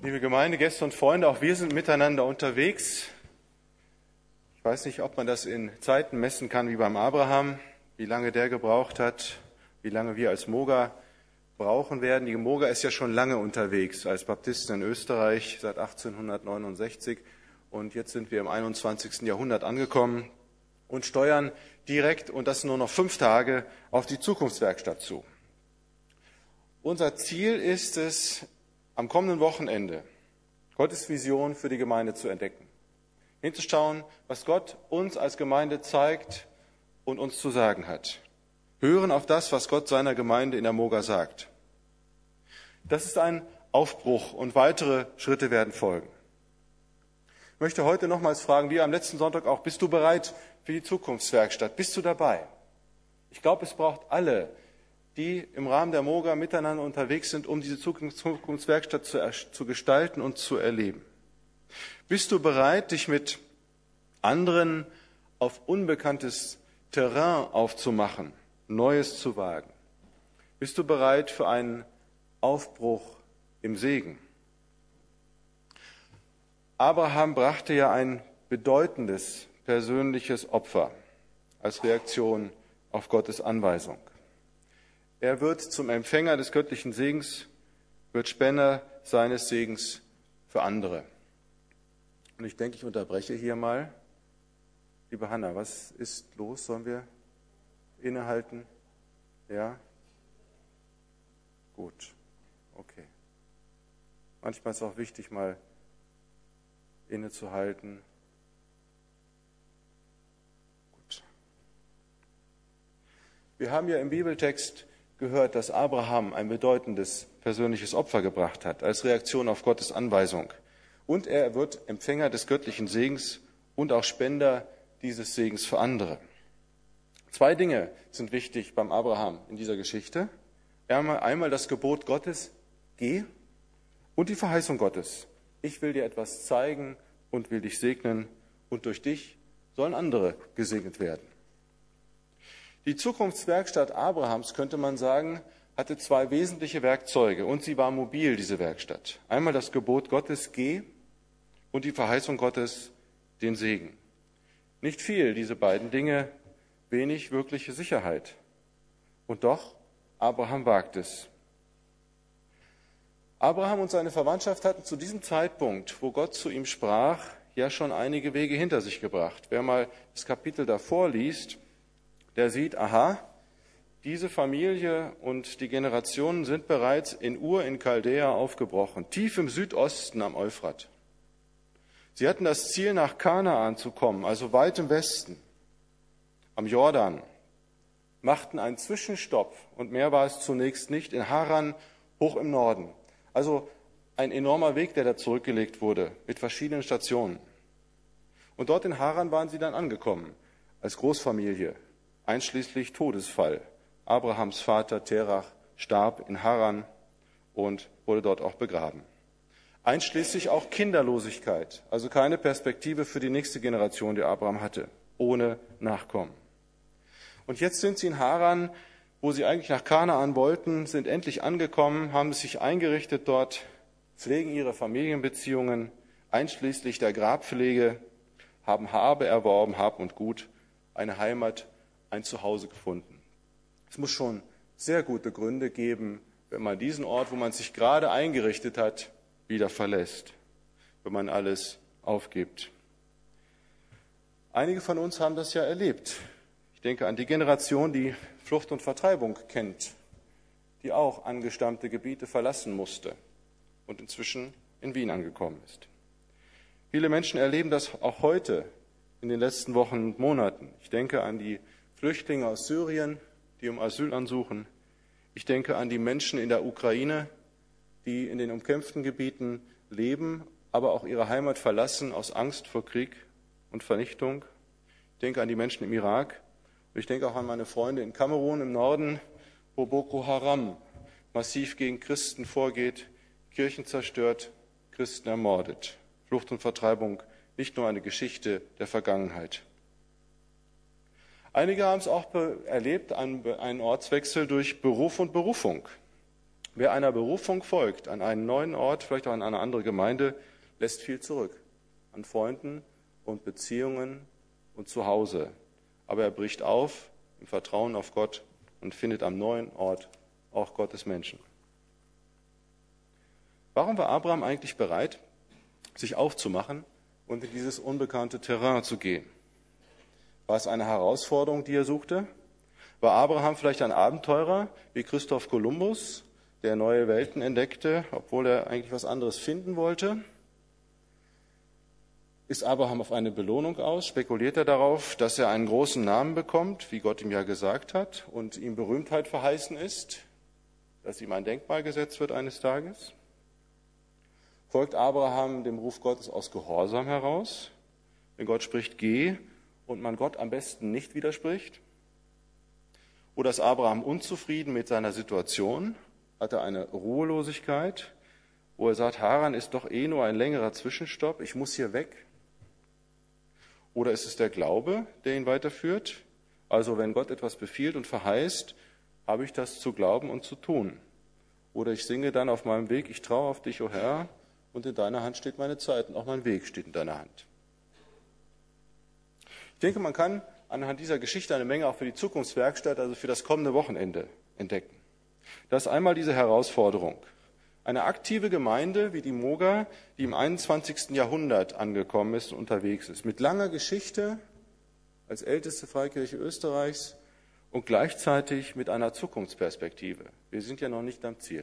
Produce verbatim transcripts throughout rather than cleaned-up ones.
Liebe Gemeinde, Gäste und Freunde, auch wir sind miteinander unterwegs. Ich weiß nicht, ob man das in Zeiten messen kann wie beim Abraham, wie lange der gebraucht hat, wie lange wir als Moga brauchen werden. Die Moga ist ja schon lange unterwegs als Baptisten in Österreich seit achtzehnhundertneunundsechzig und jetzt sind wir im einundzwanzigsten Jahrhundert angekommen und steuern direkt, und das nur noch fünf Tage, auf die Zukunftswerkstatt zu. Unser Ziel ist es, am kommenden Wochenende Gottes Vision für die Gemeinde zu entdecken. Hinzuschauen, was Gott uns als Gemeinde zeigt und uns zu sagen hat. Hören auf das, was Gott seiner Gemeinde in der Moga sagt. Das ist ein Aufbruch und weitere Schritte werden folgen. Ich möchte heute nochmals fragen, wie am letzten Sonntag auch, bist du bereit für die Zukunftswerkstatt? Bist du dabei? Ich glaube, es braucht alle, die im Rahmen der Moga miteinander unterwegs sind, um diese Zukunftswerkstatt zu, zu gestalten und zu erleben. Bist du bereit, dich mit anderen auf unbekanntes Terrain aufzumachen, Neues zu wagen? Bist du bereit für einen Aufbruch im Segen? Abraham brachte ja ein bedeutendes persönliches Opfer als Reaktion auf Gottes Anweisung. Er wird zum Empfänger des göttlichen Segens, wird Spender seines Segens für andere. Und ich denke, ich unterbreche hier mal. Liebe Hanna, was ist los? Sollen wir innehalten? Ja? Gut. Okay. Manchmal ist es auch wichtig, mal innezuhalten. Gut. Wir haben ja im Bibeltext gehört, dass Abraham ein bedeutendes persönliches Opfer gebracht hat, als Reaktion auf Gottes Anweisung. Und er wird Empfänger des göttlichen Segens und auch Spender dieses Segens für andere. Zwei Dinge sind wichtig beim Abraham in dieser Geschichte. Einmal, einmal das Gebot Gottes, geh, und die Verheißung Gottes. Ich will dir etwas zeigen und will dich segnen, und durch dich sollen andere gesegnet werden. Die Zukunftswerkstatt Abrahams, könnte man sagen, hatte zwei wesentliche Werkzeuge und sie war mobil, diese Werkstatt. Einmal das Gebot Gottes, geh, und die Verheißung Gottes, den Segen. Nicht viel, diese beiden Dinge, wenig wirkliche Sicherheit. Und doch, Abraham wagt es. Abraham und seine Verwandtschaft hatten zu diesem Zeitpunkt, wo Gott zu ihm sprach, ja schon einige Wege hinter sich gebracht. Wer mal das Kapitel davor liest, der sieht, aha, diese Familie und die Generationen sind bereits in Ur in Chaldea aufgebrochen, tief im Südosten am Euphrat. Sie hatten das Ziel, nach Kanaan zu kommen, also weit im Westen, am Jordan, machten einen Zwischenstopp, und mehr war es zunächst nicht, in Haran, hoch im Norden. Also ein enormer Weg, der da zurückgelegt wurde, mit verschiedenen Stationen. Und dort in Haran waren sie dann angekommen, als Großfamilie, einschließlich Todesfall. Abrahams Vater Terach starb in Haran und wurde dort auch begraben. Einschließlich auch Kinderlosigkeit, also keine Perspektive für die nächste Generation, die Abraham hatte, ohne Nachkommen. Und jetzt sind sie in Haran, wo sie eigentlich nach Kanaan wollten, sind endlich angekommen, haben sich eingerichtet dort, pflegen ihre Familienbeziehungen, einschließlich der Grabpflege, haben Habe erworben, Hab und Gut, eine Heimat, ein Zuhause gefunden. Es muss schon sehr gute Gründe geben, wenn man diesen Ort, wo man sich gerade eingerichtet hat, wieder verlässt, wenn man alles aufgibt. Einige von uns haben das ja erlebt. Ich denke an die Generation, die Flucht und Vertreibung kennt, die auch angestammte Gebiete verlassen musste und inzwischen in Wien angekommen ist. Viele Menschen erleben das auch heute in den letzten Wochen und Monaten. Ich denke an die Flüchtlinge aus Syrien, die um Asyl ansuchen. Ich denke an die Menschen in der Ukraine, die in den umkämpften Gebieten leben, aber auch ihre Heimat verlassen aus Angst vor Krieg und Vernichtung. Ich denke an die Menschen im Irak. Und ich denke auch an meine Freunde in Kamerun im Norden, wo Boko Haram massiv gegen Christen vorgeht, Kirchen zerstört, Christen ermordet. Flucht und Vertreibung, nicht nur eine Geschichte der Vergangenheit. Einige haben es auch erlebt, einen Ortswechsel durch Beruf und Berufung. Wer einer Berufung folgt, an einen neuen Ort, vielleicht auch an eine andere Gemeinde, lässt viel zurück. An Freunden und Beziehungen und zu Hause. Aber er bricht auf im Vertrauen auf Gott und findet am neuen Ort auch Gottes Menschen. Warum war Abraham eigentlich bereit, sich aufzumachen und in dieses unbekannte Terrain zu gehen? War es eine Herausforderung, die er suchte? War Abraham vielleicht ein Abenteurer wie Christoph Kolumbus, der neue Welten entdeckte, obwohl er eigentlich was anderes finden wollte? Ist Abraham auf eine Belohnung aus? Spekuliert er darauf, dass er einen großen Namen bekommt, wie Gott ihm ja gesagt hat, und ihm Berühmtheit verheißen ist, dass ihm ein Denkmal gesetzt wird eines Tages? Folgt Abraham dem Ruf Gottes aus Gehorsam heraus, wenn Gott spricht, geh, und man Gott am besten nicht widerspricht? Oder ist Abraham unzufrieden mit seiner Situation? Hat er eine Ruhelosigkeit, wo er sagt, Haran ist doch eh nur ein längerer Zwischenstopp, ich muss hier weg? Oder ist es der Glaube, der ihn weiterführt? Also wenn Gott etwas befiehlt und verheißt, habe ich das zu glauben und zu tun. Oder ich singe dann auf meinem Weg, ich traue auf dich, o Herr, und in deiner Hand steht meine Zeit und auch mein Weg steht in deiner Hand. Ich denke, man kann anhand dieser Geschichte eine Menge auch für die Zukunftswerkstatt, also für das kommende Wochenende, entdecken. Das ist einmal diese Herausforderung. Eine aktive Gemeinde wie die Moga, die im einundzwanzigsten Jahrhundert angekommen ist und unterwegs ist, mit langer Geschichte als älteste Freikirche Österreichs und gleichzeitig mit einer Zukunftsperspektive. Wir sind ja noch nicht am Ziel.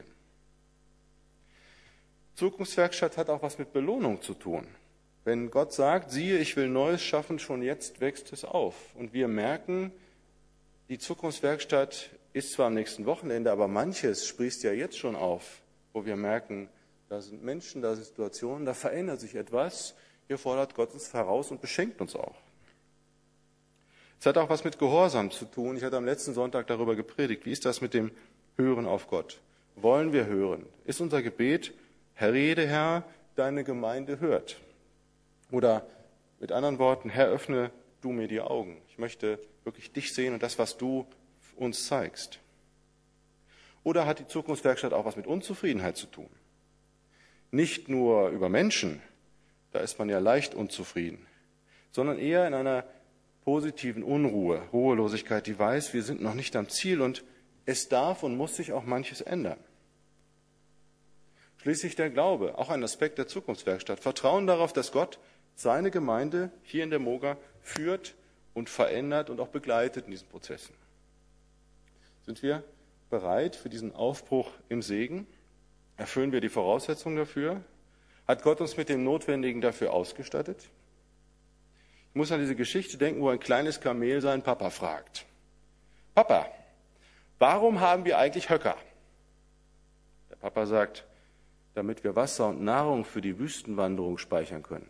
Zukunftswerkstatt hat auch was mit Belohnung zu tun. Wenn Gott sagt, siehe, ich will Neues schaffen, schon jetzt wächst es auf. Und wir merken, die Zukunftswerkstatt ist zwar am nächsten Wochenende, aber manches sprießt ja jetzt schon auf, wo wir merken, da sind Menschen, da sind Situationen, da verändert sich etwas. Hier fordert Gott uns heraus und beschenkt uns auch. Es hat auch was mit Gehorsam zu tun. Ich hatte am letzten Sonntag darüber gepredigt. Wie ist das mit dem Hören auf Gott? Wollen wir hören? Ist unser Gebet, Herr, rede, Herr, deine Gemeinde hört? Oder mit anderen Worten, Herr, öffne du mir die Augen. Ich möchte wirklich dich sehen und das, was du uns zeigst. Oder hat die Zukunftswerkstatt auch was mit Unzufriedenheit zu tun? Nicht nur über Menschen, da ist man ja leicht unzufrieden, sondern eher in einer positiven Unruhe, Ruhelosigkeit, die weiß, wir sind noch nicht am Ziel und es darf und muss sich auch manches ändern. Schließlich der Glaube, auch ein Aspekt der Zukunftswerkstatt. Vertrauen darauf, dass Gott seine Gemeinde hier in der Moga führt und verändert und auch begleitet in diesen Prozessen. Sind wir bereit für diesen Aufbruch im Segen? Erfüllen wir die Voraussetzungen dafür? Hat Gott uns mit dem Notwendigen dafür ausgestattet? Ich muss an diese Geschichte denken, wo ein kleines Kamel seinen Papa fragt. Papa, warum haben wir eigentlich Höcker? Der Papa sagt, damit wir Wasser und Nahrung für die Wüstenwanderung speichern können.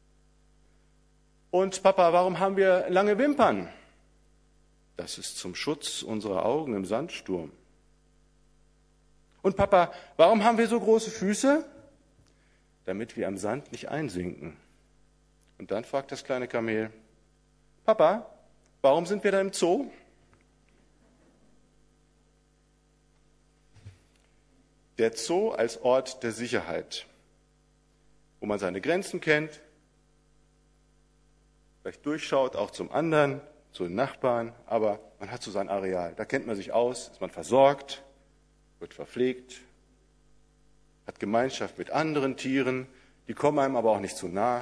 Und Papa, warum haben wir lange Wimpern? Das ist zum Schutz unserer Augen im Sandsturm. Und Papa, warum haben wir so große Füße? Damit wir am Sand nicht einsinken. Und dann fragt das kleine Kamel, Papa, warum sind wir da im Zoo? Der Zoo als Ort der Sicherheit, wo man seine Grenzen kennt, vielleicht durchschaut, auch zum anderen, zu den Nachbarn, aber man hat so sein Areal. Da kennt man sich aus, ist man versorgt, wird verpflegt, hat Gemeinschaft mit anderen Tieren, die kommen einem aber auch nicht zu nah.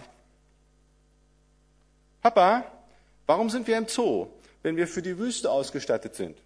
Papa, warum sind wir im Zoo, wenn wir für die Wüste ausgestattet sind?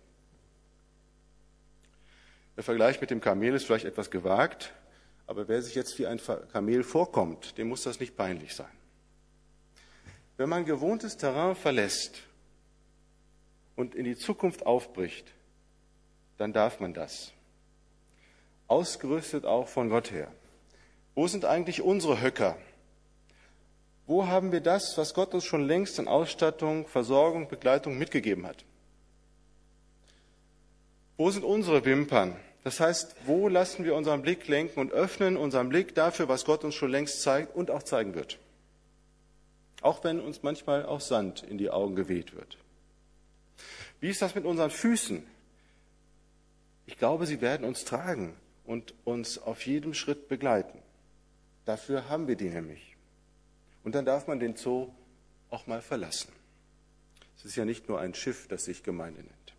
Der Vergleich mit dem Kamel ist vielleicht etwas gewagt, aber wer sich jetzt wie ein Kamel vorkommt, dem muss das nicht peinlich sein. Wenn man gewohntes Terrain verlässt und in die Zukunft aufbricht, dann darf man das. Ausgerüstet auch von Gott her. Wo sind eigentlich unsere Höcker? Wo haben wir das, was Gott uns schon längst an Ausstattung, Versorgung, Begleitung mitgegeben hat? Wo sind unsere Wimpern? Das heißt, wo lassen wir unseren Blick lenken und öffnen unseren Blick dafür, was Gott uns schon längst zeigt und auch zeigen wird? Auch wenn uns manchmal auch Sand in die Augen geweht wird. Wie ist das mit unseren Füßen? Ich glaube, sie werden uns tragen und uns auf jedem Schritt begleiten. Dafür haben wir die nämlich. Und dann darf man den Zoo auch mal verlassen. Es ist ja nicht nur ein Schiff, das sich Gemeinde nennt.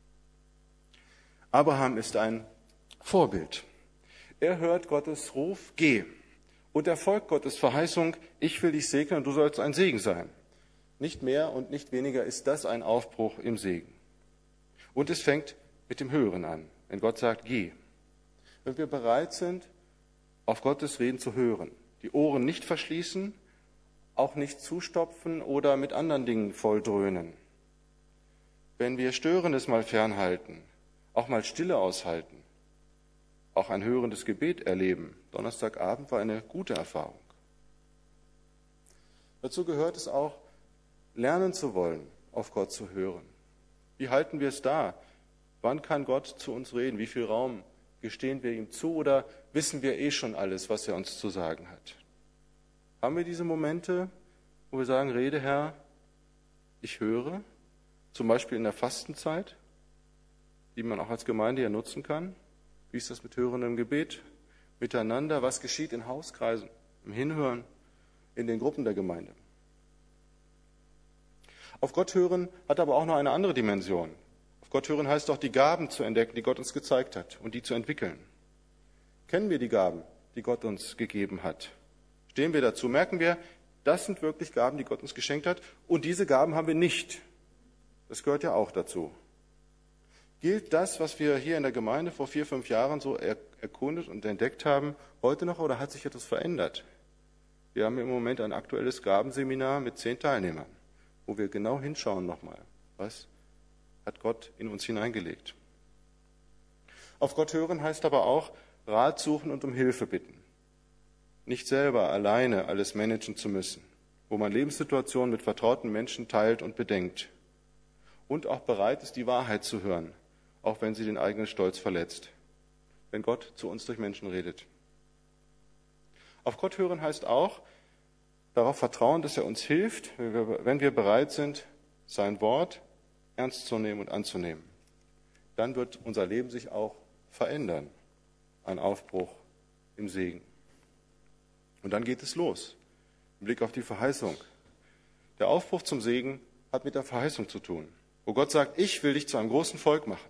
Abraham ist ein Vorbild. Er hört Gottes Ruf, geh. Und er folgt Gottes Verheißung, ich will dich segnen und du sollst ein Segen sein. Nicht mehr und nicht weniger ist das ein Aufbruch im Segen. Und es fängt mit dem Hören an, wenn Gott sagt, geh. Wenn wir bereit sind, auf Gottes Reden zu hören, die Ohren nicht verschließen, auch nicht zustopfen oder mit anderen Dingen volldröhnen. Wenn wir Störendes mal fernhalten, auch mal Stille aushalten, auch ein hörendes Gebet erleben. Donnerstagabend war eine gute Erfahrung. Dazu gehört es auch, lernen zu wollen, auf Gott zu hören. Wie halten wir es da? Wann kann Gott zu uns reden? Wie viel Raum gestehen wir ihm zu oder wissen wir eh schon alles, was er uns zu sagen hat? Haben wir diese Momente, wo wir sagen, rede Herr, ich höre, zum Beispiel in der Fastenzeit, die man auch als Gemeinde ja nutzen kann? Wie ist das mit hörendem Gebet miteinander? Was geschieht in Hauskreisen, im Hinhören, in den Gruppen der Gemeinde? Auf Gott hören hat aber auch noch eine andere Dimension. Auf Gott hören heißt auch, die Gaben zu entdecken, die Gott uns gezeigt hat und die zu entwickeln. Kennen wir die Gaben, die Gott uns gegeben hat? Stehen wir dazu? Merken wir, das sind wirklich Gaben, die Gott uns geschenkt hat und diese Gaben haben wir nicht. Das gehört ja auch dazu. Gilt das, was wir hier in der Gemeinde vor vier, fünf Jahren so erkundet und entdeckt haben, heute noch oder hat sich etwas verändert? Wir haben im Moment ein aktuelles Gabenseminar mit zehn Teilnehmern, wo wir genau hinschauen nochmal, was hat Gott in uns hineingelegt. Auf Gott hören heißt aber auch Rat suchen und um Hilfe bitten. Nicht selber alleine alles managen zu müssen, wo man Lebenssituationen mit vertrauten Menschen teilt und bedenkt. Und auch bereit ist, die Wahrheit zu hören, auch wenn sie den eigenen Stolz verletzt, wenn Gott zu uns durch Menschen redet. Auf Gott hören heißt auch, darauf vertrauen, dass er uns hilft, wenn wir bereit sind, sein Wort ernst zu nehmen und anzunehmen. Dann wird unser Leben sich auch verändern. Ein Aufbruch im Segen. Und dann geht es los. Im Blick auf die Verheißung. Der Aufbruch zum Segen hat mit der Verheißung zu tun, wo Gott sagt, ich will dich zu einem großen Volk machen.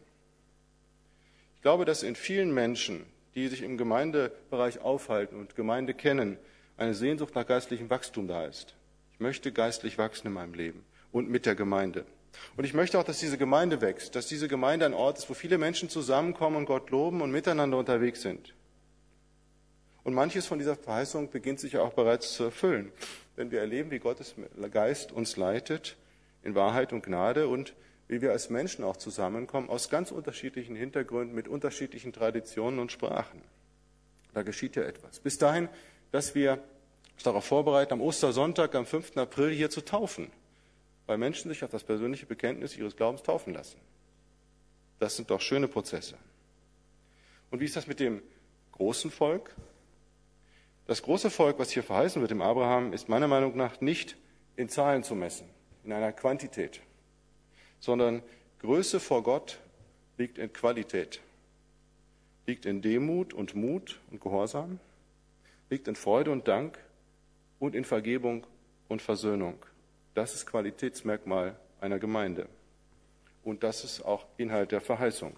Ich glaube, dass in vielen Menschen, die sich im Gemeindebereich aufhalten und Gemeinde kennen, eine Sehnsucht nach geistlichem Wachstum da ist. Ich möchte geistlich wachsen in meinem Leben und mit der Gemeinde. Und ich möchte auch, dass diese Gemeinde wächst, dass diese Gemeinde ein Ort ist, wo viele Menschen zusammenkommen und Gott loben und miteinander unterwegs sind. Und manches von dieser Verheißung beginnt sich ja auch bereits zu erfüllen, wenn wir erleben, wie Gottes Geist uns leitet in Wahrheit und Gnade und wie wir als Menschen auch zusammenkommen, aus ganz unterschiedlichen Hintergründen, mit unterschiedlichen Traditionen und Sprachen. Da geschieht ja etwas. Bis dahin, dass wir uns darauf vorbereiten, am Ostersonntag, am fünften April hier zu taufen, weil Menschen sich auf das persönliche Bekenntnis ihres Glaubens taufen lassen. Das sind doch schöne Prozesse. Und wie ist das mit dem großen Volk? Das große Volk, was hier verheißen wird im Abraham, ist meiner Meinung nach nicht in Zahlen zu messen, in einer Quantität, sondern Größe vor Gott liegt in Qualität, liegt in Demut und Mut und Gehorsam, liegt in Freude und Dank und in Vergebung und Versöhnung. Das ist Qualitätsmerkmal einer Gemeinde. Und das ist auch Inhalt der Verheißung.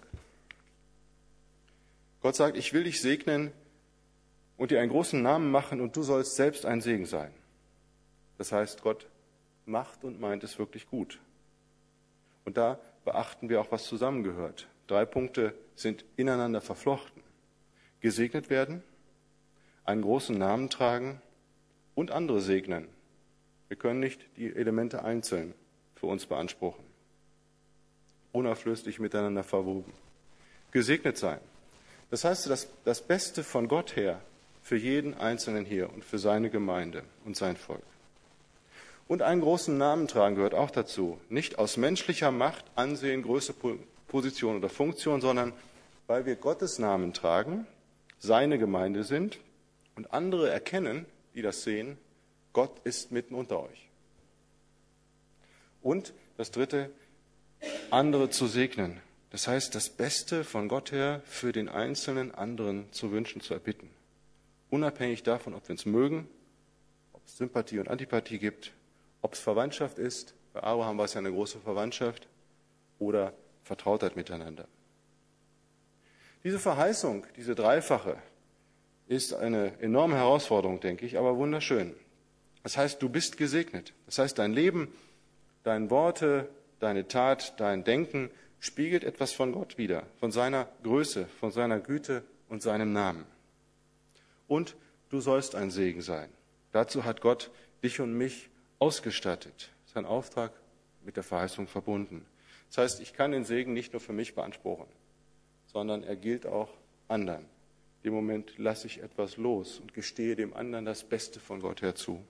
Gott sagt, ich will dich segnen und dir einen großen Namen machen und du sollst selbst ein Segen sein. Das heißt, Gott macht und meint es wirklich gut. Und da beachten wir auch, was zusammengehört. Drei Punkte sind ineinander verflochten. Gesegnet werden, einen großen Namen tragen und andere segnen. Wir können nicht die Elemente einzeln für uns beanspruchen. Unauflöslich miteinander verwoben. Gesegnet sein. Das heißt, das, das Beste von Gott her für jeden Einzelnen hier und für seine Gemeinde und sein Volk. Und einen großen Namen tragen gehört auch dazu. Nicht aus menschlicher Macht, Ansehen, Größe, Position oder Funktion, sondern weil wir Gottes Namen tragen, seine Gemeinde sind und andere erkennen, die das sehen, Gott ist mitten unter euch. Und das Dritte, andere zu segnen. Das heißt, das Beste von Gott her für den einzelnen anderen zu wünschen, zu erbitten. Unabhängig davon, ob wir uns mögen, ob es Sympathie und Antipathie gibt, ob es Verwandtschaft ist, bei Abraham war es ja eine große Verwandtschaft, oder Vertrautheit miteinander. Diese Verheißung, diese dreifache, ist eine enorme Herausforderung, denke ich, aber wunderschön. Das heißt, du bist gesegnet. Das heißt, dein Leben, deine Worte, deine Tat, dein Denken spiegelt etwas von Gott wider, von seiner Größe, von seiner Güte und seinem Namen. Und du sollst ein Segen sein. Dazu hat Gott dich und mich ausgestattet. Sein Auftrag mit der Verheißung verbunden. Das heißt, ich kann den Segen nicht nur für mich beanspruchen, sondern er gilt auch anderen. In dem Moment lasse ich etwas los und gestehe dem anderen das Beste von Gott her zu.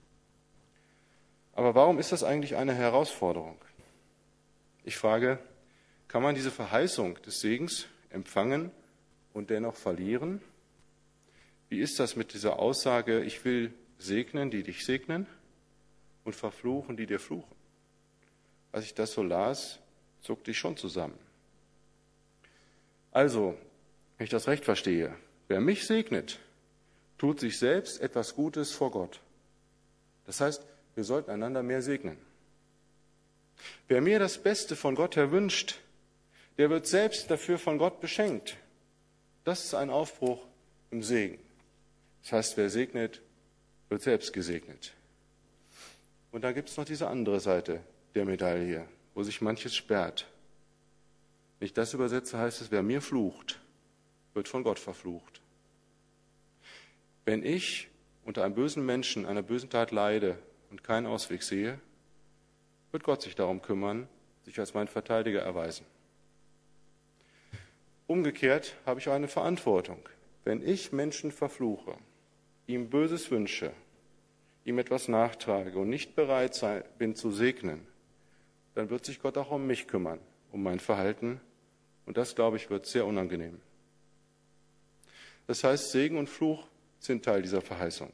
Aber warum ist das eigentlich eine Herausforderung? Ich frage, kann man diese Verheißung des Segens empfangen und dennoch verlieren? Wie ist das mit dieser Aussage, ich will segnen, die dich segnen, und verfluchen, die dir fluchen? Als ich das so las, zuckte ich schon zusammen. Also, wenn ich das recht verstehe, wer mich segnet, tut sich selbst etwas Gutes vor Gott. Das heißt, wir sollten einander mehr segnen. Wer mir das Beste von Gott her wünscht, der wird selbst dafür von Gott beschenkt. Das ist ein Aufbruch im Segen. Das heißt, wer segnet, wird selbst gesegnet. Und dann gibt es noch diese andere Seite der Medaille, wo sich manches sperrt. Wenn ich das übersetze, heißt es, wer mir flucht, wird von Gott verflucht. Wenn ich unter einem bösen Menschen, einer bösen Tat leide und keinen Ausweg sehe, wird Gott sich darum kümmern, sich als mein Verteidiger erweisen. Umgekehrt habe ich eine Verantwortung. Wenn ich Menschen verfluche, ihm Böses wünsche, ihm etwas nachtrage und nicht bereit sein, bin zu segnen, dann wird sich Gott auch um mich kümmern, um mein Verhalten. Und das, glaube ich, wird sehr unangenehm. Das heißt, Segen und Fluch sind Teil dieser Verheißung.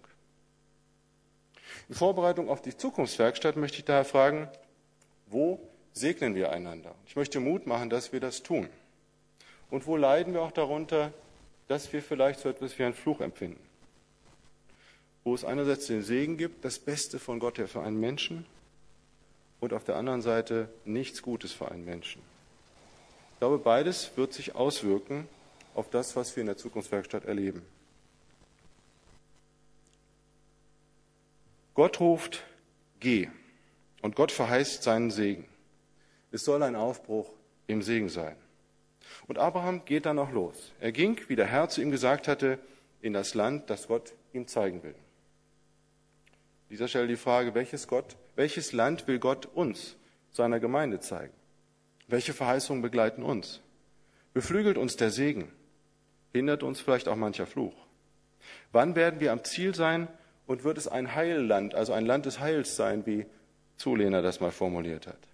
In Vorbereitung auf die Zukunftswerkstatt möchte ich daher fragen, wo segnen wir einander? Ich möchte Mut machen, dass wir das tun. Und wo leiden wir auch darunter, dass wir vielleicht so etwas wie einen Fluch empfinden? Wo es einerseits den Segen gibt, das Beste von Gott her für einen Menschen, und auf der anderen Seite nichts Gutes für einen Menschen. Ich glaube, beides wird sich auswirken auf das, was wir in der Zukunftswerkstatt erleben. Gott ruft, geh, und Gott verheißt seinen Segen. Es soll ein Aufbruch im Segen sein. Und Abraham geht dann auch los. Er ging, wie der Herr zu ihm gesagt hatte, in das Land, das Gott ihm zeigen will. An dieser Stelle die Frage, welches, Gott, welches Land will Gott uns, seiner Gemeinde, zeigen? Welche Verheißungen begleiten uns? Beflügelt uns der Segen? Hindert uns vielleicht auch mancher Fluch? Wann werden wir am Ziel sein und wird es ein Heilland, also ein Land des Heils sein, wie Zulehner das mal formuliert hat?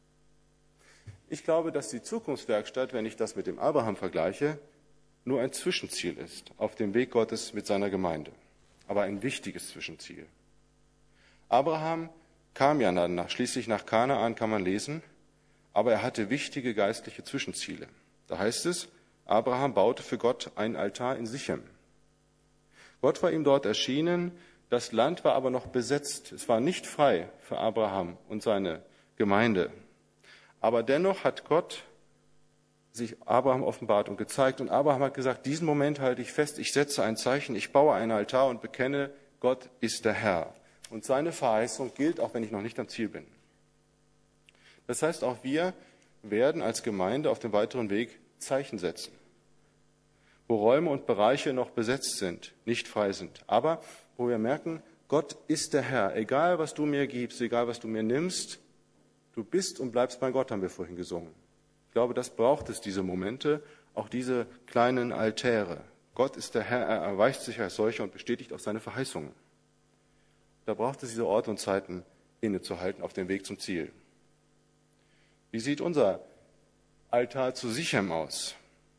Ich glaube, dass die Zukunftswerkstatt, wenn ich das mit dem Abraham vergleiche, nur ein Zwischenziel ist auf dem Weg Gottes mit seiner Gemeinde. Aber ein wichtiges Zwischenziel. Abraham kam ja nach, schließlich nach Kanaan, kann man lesen, aber er hatte wichtige geistliche Zwischenziele. Da heißt es, Abraham baute für Gott einen Altar in Sichem. Gott war ihm dort erschienen, das Land war aber noch besetzt. Es war nicht frei für Abraham und seine Gemeinde. Aber dennoch hat Gott sich Abraham offenbart und gezeigt. Und Abraham hat gesagt, diesen Moment halte ich fest, ich setze ein Zeichen, ich baue einen Altar und bekenne, Gott ist der Herr. Und seine Verheißung gilt, auch wenn ich noch nicht am Ziel bin. Das heißt, auch wir werden als Gemeinde auf dem weiteren Weg Zeichen setzen, wo Räume und Bereiche noch besetzt sind, nicht frei sind, aber wo wir merken, Gott ist der Herr. Egal, was du mir gibst, egal, was du mir nimmst, du bist und bleibst mein Gott, haben wir vorhin gesungen. Ich glaube, das braucht es, diese Momente, auch diese kleinen Altäre. Gott ist der Herr, er erweist sich als solcher und bestätigt auch seine Verheißungen. Da braucht es diese Orte und Zeiten, innezuhalten auf dem Weg zum Ziel. Wie sieht unser Altar zu Sichem aus?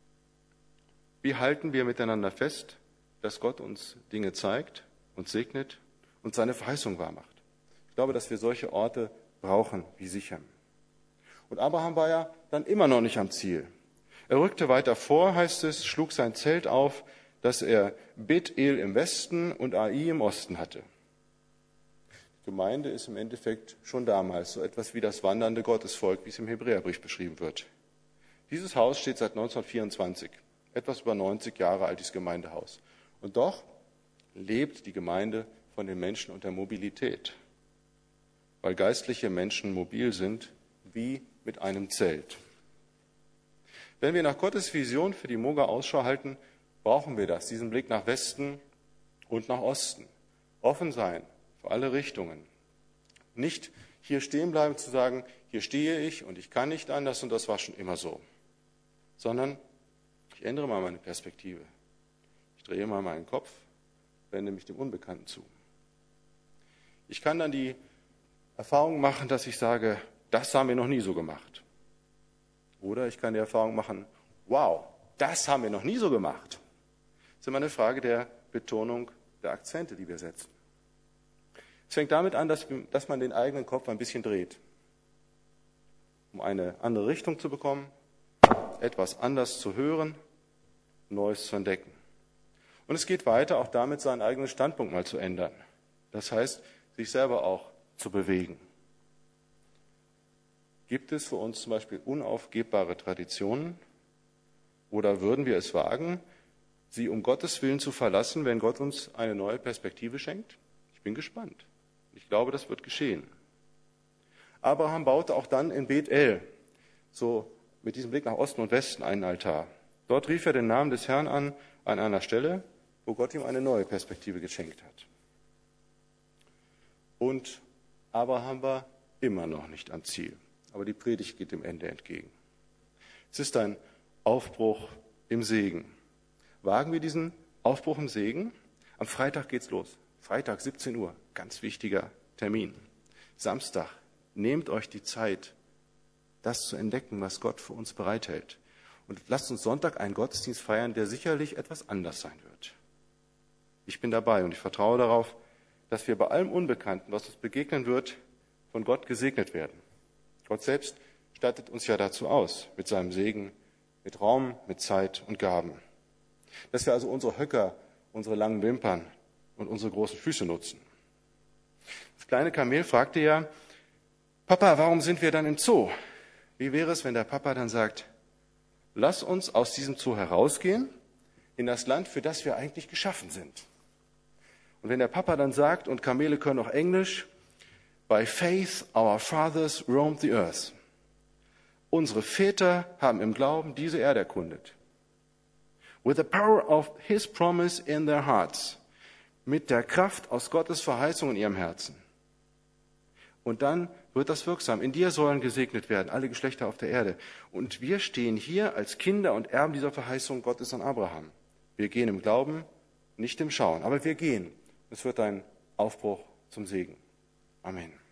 Wie halten wir miteinander fest, dass Gott uns Dinge zeigt und segnet und seine Verheißung wahrmacht? Ich glaube, dass wir solche Orte brauchen wie Sichem. Und Abraham war ja dann immer noch nicht am Ziel. Er rückte weiter vor, heißt es, schlug sein Zelt auf, dass er Bethel im Westen und Ai im Osten hatte. Die Gemeinde ist im Endeffekt schon damals so etwas wie das wandernde Gottesvolk, wie es im Hebräerbrief beschrieben wird. Dieses Haus steht seit neunzehnhundertvierundzwanzig, etwas über neunzig Jahre alt, dieses Gemeindehaus. Und doch lebt die Gemeinde von den Menschen und der Mobilität, weil geistliche Menschen mobil sind, wie mit einem Zelt. Wenn wir nach Gottes Vision für die Moga Ausschau halten, brauchen wir das, diesen Blick nach Westen und nach Osten. Offen sein für alle Richtungen. Nicht hier stehen bleiben zu sagen, hier stehe ich und ich kann nicht anders und das war schon immer so. Sondern ich ändere mal meine Perspektive. Ich drehe mal meinen Kopf, wende mich dem Unbekannten zu. Ich kann dann die Erfahrung machen, dass ich sage, das haben wir noch nie so gemacht. Oder ich kann die Erfahrung machen, wow, das haben wir noch nie so gemacht. Das ist immer eine Frage der Betonung der Akzente, die wir setzen. Es fängt damit an, dass, dass man den eigenen Kopf ein bisschen dreht, um eine andere Richtung zu bekommen, etwas anders zu hören, Neues zu entdecken. Und es geht weiter, auch damit seinen eigenen Standpunkt mal zu ändern. Das heißt, sich selber auch zu bewegen. Gibt es für uns zum Beispiel unaufgebbare Traditionen? Oder würden wir es wagen, sie um Gottes Willen zu verlassen, wenn Gott uns eine neue Perspektive schenkt? Ich bin gespannt. Ich glaube, das wird geschehen. Abraham baute auch dann in Bethel, so mit diesem Blick nach Osten und Westen, einen Altar. Dort rief er den Namen des Herrn an, an einer Stelle, wo Gott ihm eine neue Perspektive geschenkt hat. Und Abraham war immer noch nicht am Ziel. Aber die Predigt geht dem Ende entgegen. Es ist ein Aufbruch im Segen. Wagen wir diesen Aufbruch im Segen? Am Freitag geht's los. Freitag, siebzehn Uhr, ganz wichtiger Termin. Samstag, nehmt euch die Zeit, das zu entdecken, was Gott für uns bereithält. Und lasst uns Sonntag einen Gottesdienst feiern, der sicherlich etwas anders sein wird. Ich bin dabei und ich vertraue darauf, dass wir bei allem Unbekannten, was uns begegnen wird, von Gott gesegnet werden. Gott selbst stattet uns ja dazu aus, mit seinem Segen, mit Raum, mit Zeit und Gaben. Dass wir also unsere Höcker, unsere langen Wimpern und unsere großen Füße nutzen. Das kleine Kamel fragte ja, Papa, warum sind wir dann im Zoo? Wie wäre es, wenn der Papa dann sagt, lass uns aus diesem Zoo herausgehen in das Land, für das wir eigentlich geschaffen sind. Und wenn der Papa dann sagt, und Kamele können auch Englisch, by faith our fathers roamed the earth. Unsere Väter haben im Glauben diese Erde erkundet. With the power of his promise in their hearts. Mit der Kraft aus Gottes Verheißung in ihrem Herzen. Und dann wird das wirksam. In dir sollen gesegnet werden alle Geschlechter auf der Erde. Und wir stehen hier als Kinder und Erben dieser Verheißung Gottes an Abraham. Wir gehen im Glauben, nicht im Schauen, aber wir gehen. Es wird ein Aufbruch zum Segen. Amen.